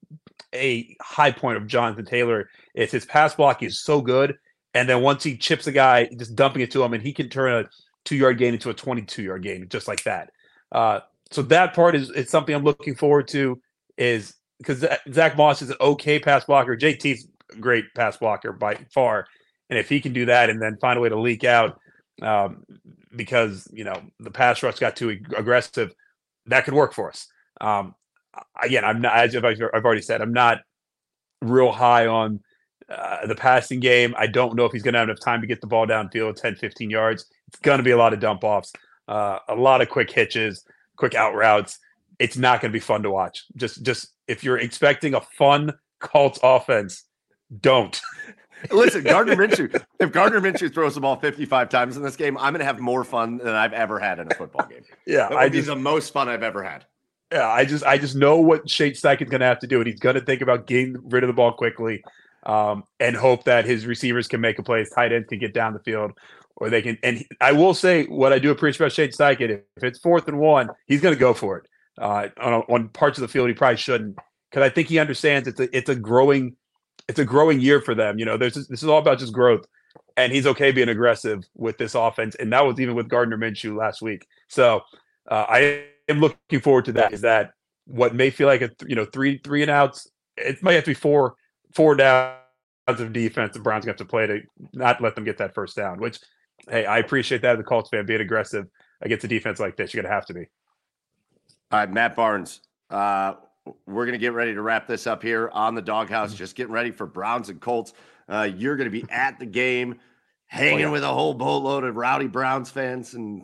a high point of Jonathan Taylor. Is his pass block is so good, and then once he chips a guy, just dumping it to him, and he can turn a 2-yard gain into a 22-yard gain just like that. So that part is something I'm looking forward to. Is because Zach Moss is an okay pass blocker. JT's a great pass blocker by far, and if he can do that and then find a way to leak out. Because the pass rush got too aggressive, that could work for us. Again, I'm not, as I've already said, I'm not real high on the passing game. I don't know if he's going to have enough time to get the ball downfield 10, 15 yards. It's going to be a lot of dump offs, a lot of quick hitches, quick out routes. It's not going to be fun to watch. Just if you're expecting a fun Colts offense, don't. Listen, Gardner Minshew, if Gardner Minshew throws the ball 55 times in this game, I'm going to have more fun than I've ever had in a football game. Yeah, that would be the most fun I've ever had. Yeah, I just know what Shane Steichen's going to have to do, and he's going to think about getting rid of the ball quickly, and hope that his receivers can make a play, his tight ends can get down the field, or they can. And I will say what I do appreciate about Shane Steichen: if it's 4th and 1, he's going to go for it. On parts of the field, he probably shouldn't, because I think he understands it's a growing year for them. This is all about just growth, and he's okay being aggressive with this offense. And that was even with Gardner Minshew last week. So I am looking forward to that. Is that what may feel like a 3 and outs? It might have to be four downs of defense. The Browns have to play to not let them get that first down. Which, hey, I appreciate that as a Colts fan, being aggressive against a defense like this. You're gonna have to be. All right, Matt Barnes. We're going to get ready to wrap this up here on the Doghouse. Just getting ready for Browns and Colts. You're going to be at the game, hanging with a whole boatload of rowdy Browns fans. And,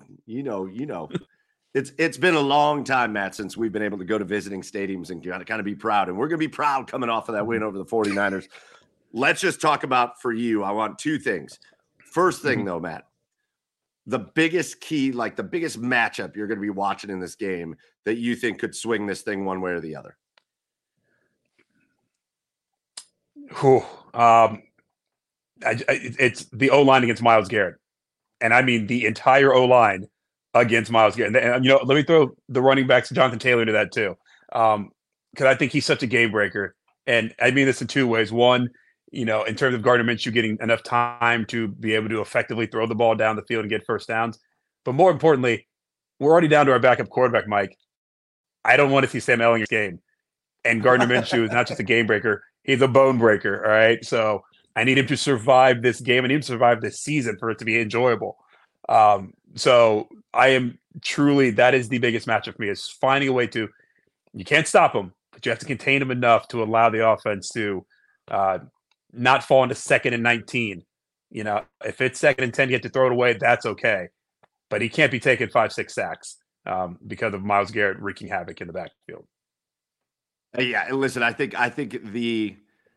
it's been a long time, Matt, since we've been able to go to visiting stadiums and kind of be proud. And we're going to be proud coming off of that win over the 49ers. Let's just talk about, for you, I want 2 things. First thing, though, Matt, the biggest key, like the biggest matchup you're going to be watching in this game that you think could swing this thing one way or the other? It's the O-line against Myles Garrett. And I mean the entire O-line against Myles Garrett. And let me throw the running backs, Jonathan Taylor, into that too. Because I think he's such a game breaker. And I mean this in two ways. One, in terms of Gardner Minshew getting enough time to be able to effectively throw the ball down the field and get first downs. But more importantly, we're already down to our backup quarterback, Mike. I don't want to see Sam Ehlinger's game. And Gardner Minshew is not just a game breaker. He's a bone breaker, all right? So I need him to survive this game. I need him to survive this season for it to be enjoyable. So I am truly, that is the biggest matchup for me, is finding a way to, you can't stop him, but you have to contain him enough to allow the offense to not fall into 2nd and 19. If it's 2nd and 10, you have to throw it away, that's okay. But he can't be taking 5-6 sacks because of Myles Garrett wreaking havoc in the backfield. Yeah, listen, I think the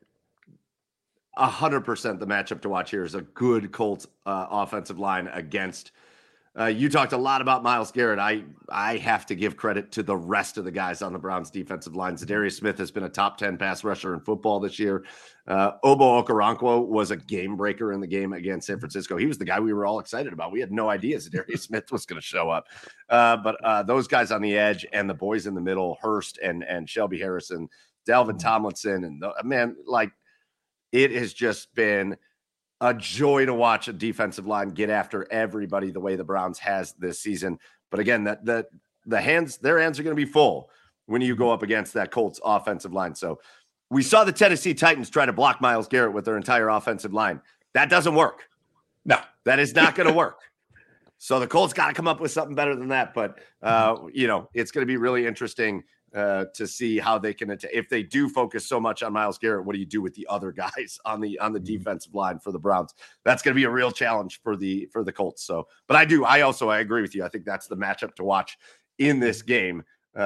100% the matchup to watch here is a good Colts offensive line against. You talked a lot about Myles Garrett. I have to give credit to the rest of the guys on the Browns defensive line. Zadarius Smith has been a top 10 pass rusher in football this year. Obo Okoronkwo was a game breaker in the game against San Francisco. He was the guy we were all excited about. We had no idea Zadarius Smith was going to show up. But those guys on the edge and the boys in the middle, Hurst and Shelby Harrison, Dalvin Tomlinson, and it has just been a joy to watch a defensive line get after everybody the way the Browns has this season. But again, their hands are going to be full when you go up against that Colts offensive line. So we saw the Tennessee Titans try to block Myles Garrett with their entire offensive line. That doesn't work. No, that is not going to work. So the Colts got to come up with something better than that. But, it's going to be really interesting to see how they can if they do focus so much on Myles Garrett, what do you do with the other guys on the defensive line for the Browns? That's going to be a real challenge for the Colts. So, but I agree with you. I think that's the matchup to watch in this game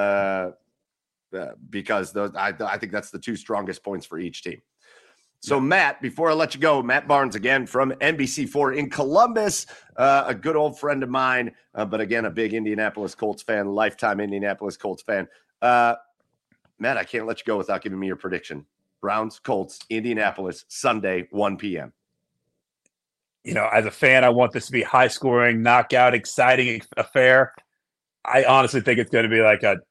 because I think that's the two strongest points for each team. So Matt, before I let you go, Matt Barnes again from NBC4 in Columbus, a good old friend of mine, but again, a big Indianapolis Colts fan, lifetime Indianapolis Colts fan. Matt, I can't let you go without giving me your prediction. Browns, Colts, Indianapolis, Sunday, 1 p.m. As a fan, I want this to be high scoring, knockout, exciting affair. I honestly think it's going to be like a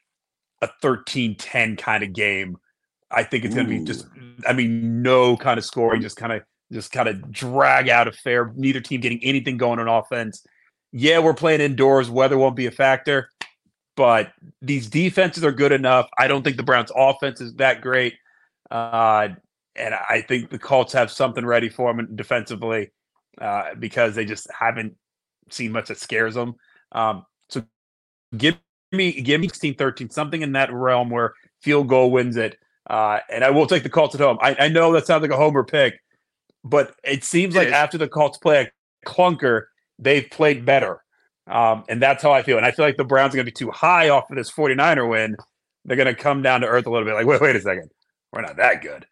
13-10 kind of game. I think it's going to be no kind of scoring, just kind of drag out affair. Neither team getting anything going on offense. Yeah, we're playing indoors. Weather won't be a factor. But these defenses are good enough. I don't think the Browns' offense is that great. And I think the Colts have something ready for them defensively because they just haven't seen much that scares them. So give me 16-13, something in that realm where field goal wins it. And I will take the Colts at home. I know that sounds like a homer pick, but it seems like after the Colts play a clunker, they've played better. And that's how I feel. And I feel like the Browns are going to be too high off of this 49er win. They're going to come down to earth a little bit. Like, wait a second. We're not that good.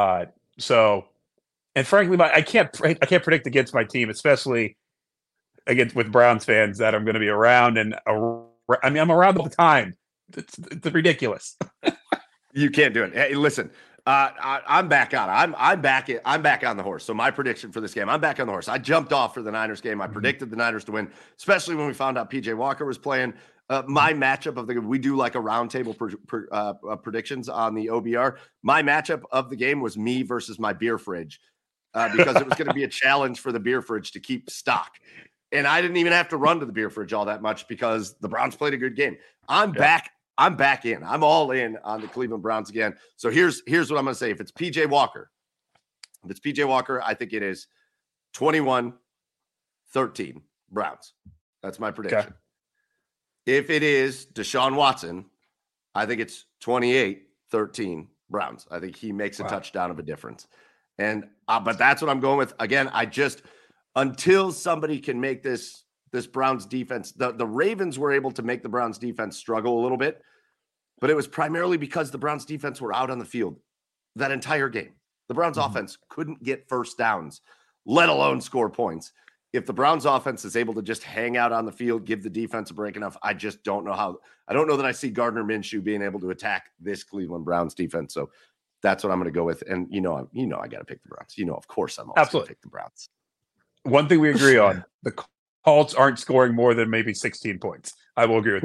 And frankly, I can't predict against my team, especially with Browns fans that I'm going to be around. And I'm around all the time. It's ridiculous. You can't do it. Hey, listen, I'm back on. I'm back on the horse. So my prediction for this game, I'm back on the horse. I jumped off for the Niners game. I predicted the Niners to win, especially when we found out PJ Walker was playing. My matchup of the game, we do like a roundtable predictions on the OBR. My matchup of the game was me versus my beer fridge because it was going to be a challenge for the beer fridge to keep stock. And I didn't even have to run to the beer fridge all that much because the Browns played a good game. I'm back in. I'm all in on the Cleveland Browns again. So here's what I'm going to say. If it's PJ Walker, I think it is 21-13 Browns. That's my prediction. Okay. If it is Deshaun Watson, I think it's 28-13 Browns. I think he makes a touchdown of a difference. And but that's what I'm going with. Again, until somebody can make this Browns defense, the Ravens were able to make the Browns defense struggle a little bit, but it was primarily because the Browns defense were out on the field that entire game. The Browns offense couldn't get first downs, let alone score points. if the Browns offense is able to just hang out on the field, give the defense a break enough, I just don't know how. I don't know that I see Gardner Minshew being able to attack this Cleveland Browns defense. So that's what I'm going to go with. And I got to pick the Browns. Of course I'm always going to pick the Browns. One thing we agree on: the Colts aren't scoring more than maybe 16 points. I will agree with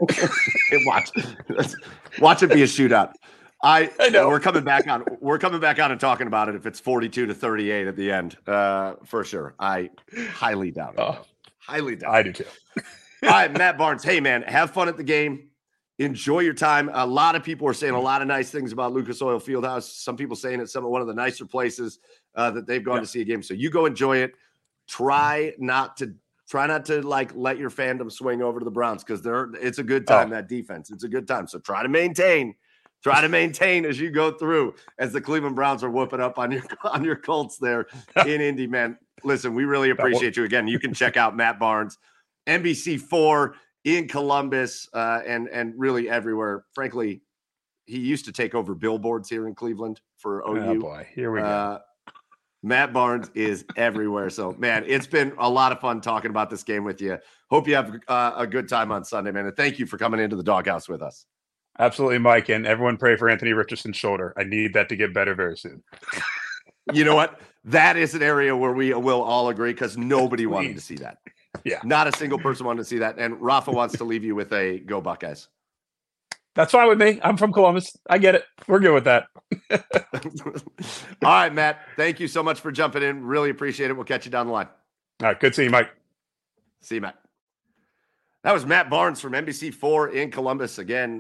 that. Watch it be a shootout. I know we're coming back on and talking about it if it's 42-38 at the end, for sure. I highly doubt it. Highly doubt it. I do too. All right, Matt Barnes. Hey, man, have fun at the game. Enjoy your time. A lot of people are saying a lot of nice things about Lucas Oil Fieldhouse. Some people saying it's one of the nicer places that they've gone to see a game. So you go enjoy it. Try not to like let your fandom swing over to the Browns because it's a good time. That defense, it's a good time. So try to maintain as you go through as the Cleveland Browns are whooping up on your Colts there in Indy, man. Listen, we really appreciate you. Again, you can check out Matt Barnes, NBC4 in Columbus and really everywhere. Frankly, he used to take over billboards here in Cleveland for OU. Oh, boy. Here we go. Matt Barnes is everywhere. So, man, it's been a lot of fun talking about this game with you. Hope you have a good time on Sunday, man. And thank you for coming into the doghouse with us. Absolutely, Mike. And everyone pray for Anthony Richardson's shoulder. I need that to get better very soon. You know what? That is an area where we will all agree because nobody wanted to see that. Yeah. Not a single person wanted to see that. And Rafa wants to leave you with a go Buckeyes. That's fine with me. I'm from Columbus. I get it. We're good with that. All right, Matt. Thank you so much for jumping in. Really appreciate it. We'll catch you down the line. All right. Good seeing you, Mike. See you, Matt. That was Matt Barnes from NBC4 in Columbus. Again,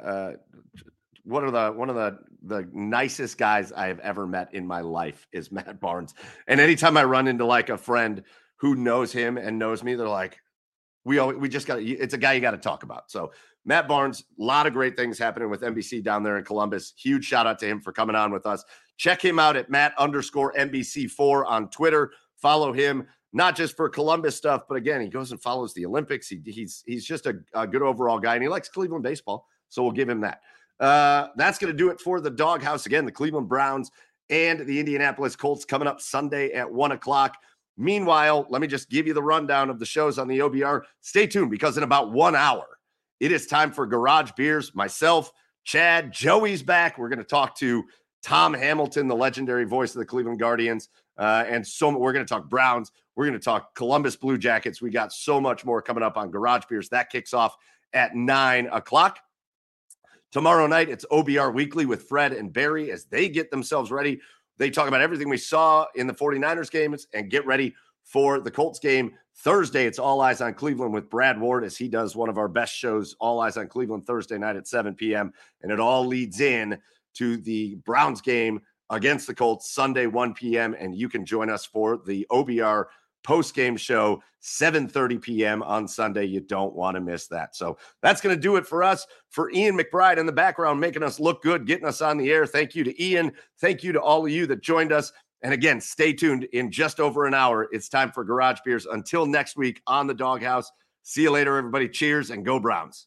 one of the nicest guys I have ever met in my life is Matt Barnes. And anytime I run into like a friend who knows him and knows me, they're like, we just got it's a guy you got to talk about. So Matt Barnes, a lot of great things happening with NBC down there in Columbus. Huge shout out to him for coming on with us. Check him out at Matt_NBC4 on Twitter. Follow him, not just for Columbus stuff, but again, he goes and follows the Olympics. He's just a good overall guy, and he likes Cleveland baseball. So we'll give him that. That's going to do it for the doghouse. Again, the Cleveland Browns and the Indianapolis Colts coming up Sunday at 1:00. Meanwhile, let me just give you the rundown of the shows on the OBR. Stay tuned because in about 1 hour, it is time for Garage Beers. Myself, Chad, Joey's back. We're going to talk to Tom Hamilton, the legendary voice of the Cleveland Guardians. And so we're going to talk Browns. We're going to talk Columbus Blue Jackets. We got so much more coming up on Garage Beers. That kicks off at 9:00. Tomorrow night, it's OBR Weekly with Fred and Barry as they get themselves ready. They talk about everything we saw in the 49ers games and get ready for the Colts game. Thursday, it's All Eyes on Cleveland with Brad Ward as he does one of our best shows, All Eyes on Cleveland, Thursday night at 7 p.m. And it all leads in to the Browns game against the Colts Sunday, 1 p.m. And you can join us for the OBR post-game show, 7:30 p.m. on Sunday. You don't want to miss that. So that's going to do it for us. For Ian McBride in the background, making us look good, getting us on the air. Thank you to Ian. Thank you to all of you that joined us. And again, stay tuned. In just over an hour, it's time for Garage Beers. Until next week on the Doghouse. See you later, everybody. Cheers and go Browns.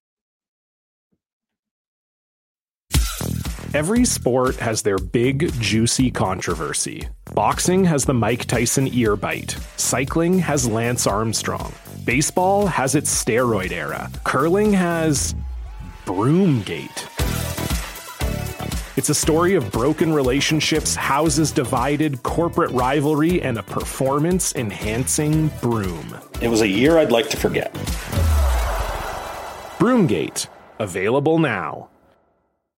Every sport has their big, juicy controversy. Boxing has the Mike Tyson ear bite. Cycling has Lance Armstrong. Baseball has its steroid era. Curling has Broomgate. It's a story of broken relationships, houses divided, corporate rivalry, and a performance-enhancing broom. It was a year I'd like to forget. Broomgate. Available now.